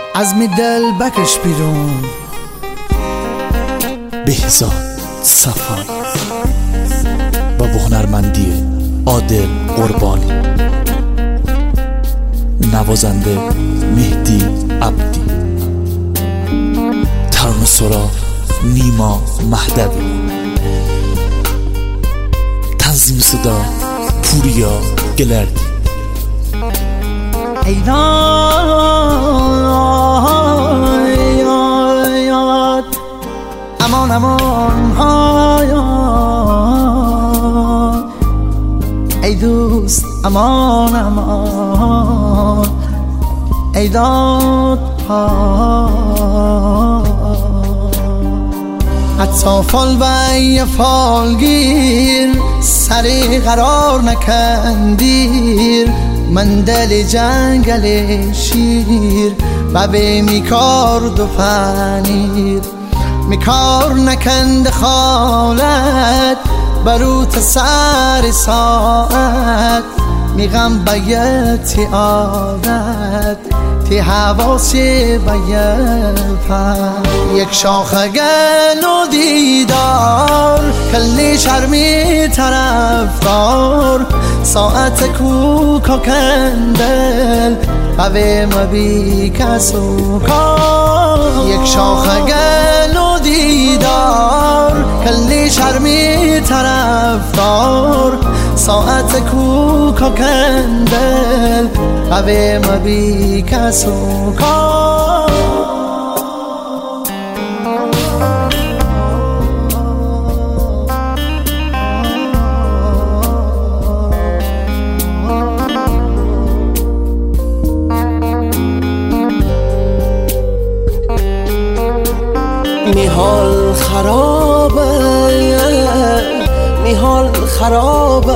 از می دل بکش بیرون. بهزاد صفایی و هنرمندی عادل قربانی، نوازنده مهدی عبدی، ترانه سرا نیما مهدوی، تنظیم صدا پوریا گلردی. ای یاد امان امان هایاد، ای دوست امان امان، ای داد حتی فال بای فالگیر سری قرار نکندیر، من دل جنگل شیر و به میکارد و پنیر، میکار نکند خالت بروت سر ساعت، میغم بیتی عادت تی حواسی بیفن، یک شاخ گل و دیدار کلی شرمی طرفدار، ساعت کوکا کندل قوی مبی کس و کار، یک شاخ گل و دیدار کلی شرمی طرفدار، ساعت کوکا کندل قوی مبی کس و کار. میحال خرابه، میحال خرابه،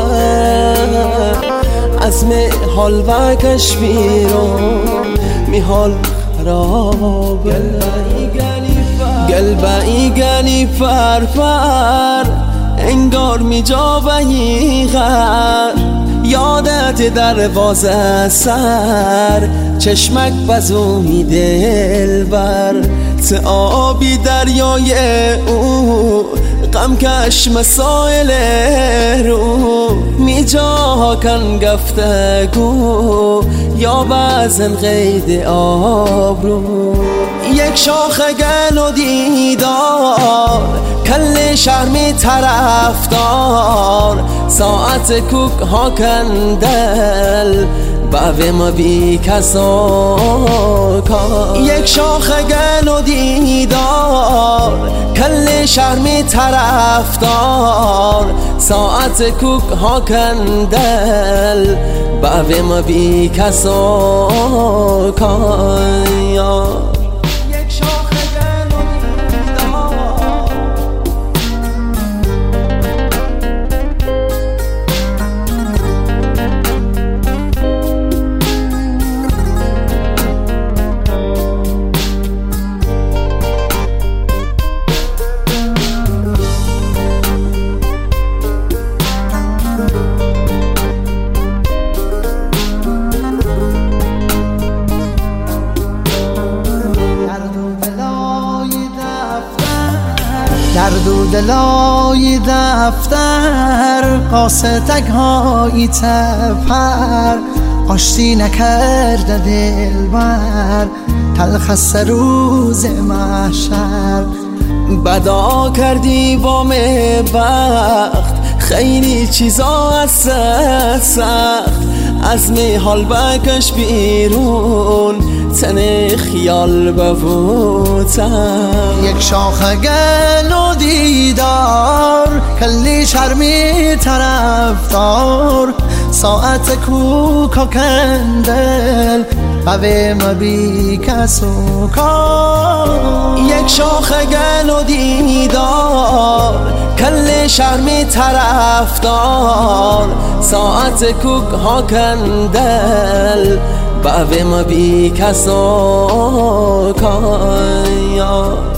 از میحال بکش بیرون، میحال خرابه، گلبهی گلی فرفر انگار می جا بهی غر، یادت دروازه سر چشمک بزومی دل بر، آبی دریای او غمکش مسائل رو، می جا کن گفتگو یا بزن قید آب رو، یک شاخ گل و دیدار کل شرمی طرفدار، ساعت کوک ها کندل باوی ما بی کسا کار، یک شاخ گل و دیدار کل شرمی طرفدار، ساعت کوک ها کندل باوی ما بی کسا کار. درد و دلای دفتر قاستک های تپر، آشتی نکرده دلبر تلخ روز محشر، بدا کردی وام بخت خیلی چیزا از سخت، از میحال بکش بیرون تن خیال ببوتم، یک شاخ گل و دیدار کلی شرمی طرفدار، ساعت کوکا کندل قوی مبی کس و کار، یک شاخ گل و دیدار کل شرمی طرفدار، ساعت کوک ها کندل باوی ما بی کسا کار.